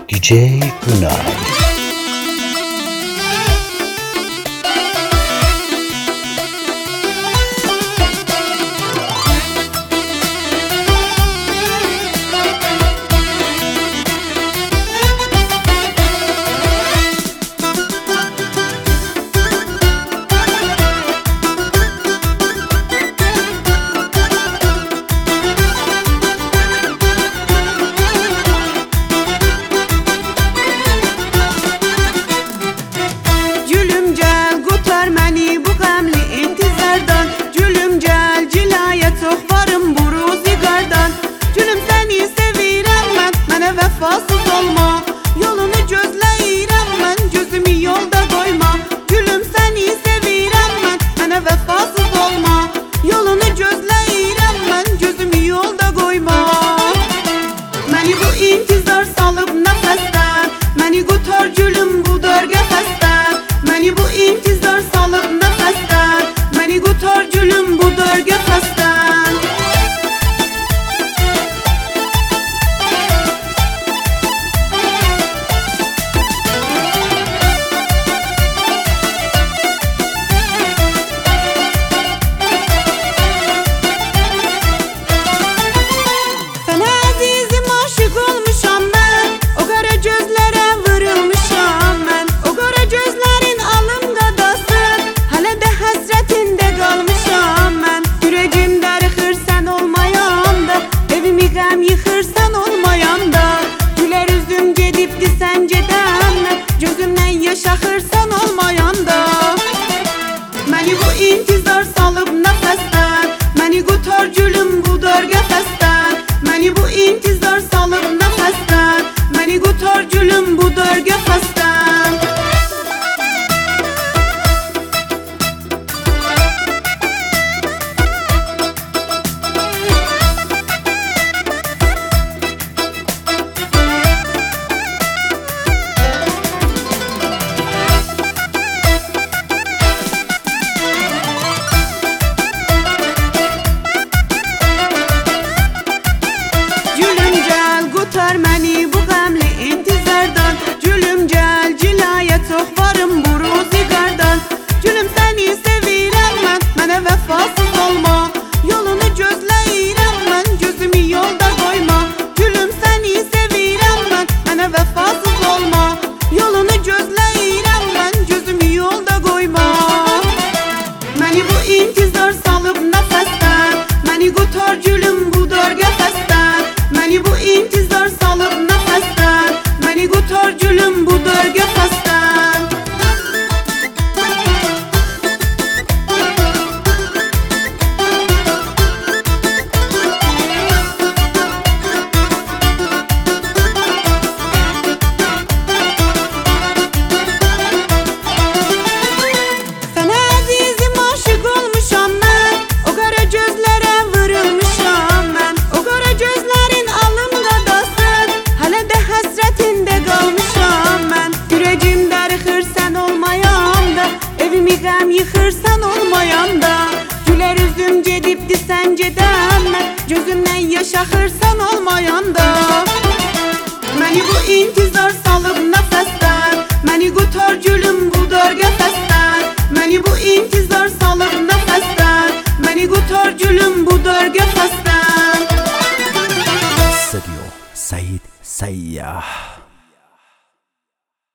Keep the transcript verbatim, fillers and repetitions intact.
D J Günay. Vefasız olma, yolunu gözləyirəm mən, gözümü yolda qoyma. Gülüm səni sevirəm mən, mənə vefasız olma, yolunu gözləyirəm mən, gözümü yolda qoyma. Məni bu intizar salıb nəfəsdən, məni qutar gülüm bu dar qəfəsdən. Məni bu intizar salıb nəfəsdən, məni qutar gülüm bu dar qəfəsdən. Yıxırsan olmayanda, gülər üzüm gedibdi səncədən, gözümdən yaşaxırsan olmayanda. Məni bu intizar salıb nəfəsdən, məni qutar gülüm bu dar qəfəsdən. Məni bu intizar salıb nəfəsdən, məni qutar gülüm bu dar qəfəsdən. Qutar məni bu qəmli intizardan, gülüm gəl cilayə çox varım bu ruzigardan. Gülüm səni sevirəm mən, mənə vəfasız olma, yolunu gözləyirəm mən, gözümü yolda qoyma. Gülüm səni sevirəm mən, mənə vəfasız olma, yolunu gözləyirəm mən, gözümü yolda qoyma. Məni bu intizar salıb nəfəsdən, məni qutar gülüm bu dar qəfəsdən. Məni bu intizar salıb nəfəsdən, məni qutar gülüm bu dar qəfəsdən. Sənə əzizim aşıq olmuşam mən, o qara gözlərə vurulmuşam mən. O qara gözlərin alımdadasın, hələ də həsrətində qalmışam mən. Ürəcim darıxır sən olmayanda, evimi qəm yıxırsan olmayanda. Gülər üzüm gedibdi səncədən mən, gözümdən yaşaxırsan olmayanda. Məni bu intizar salıb nəfəsdən, məni qutar gülüm bu dar qəfəsdən. Məni bu intizar salıb nəfəsdən, məni qutar gülüm bu dar qəfəsdən. Studio Said Sayyah.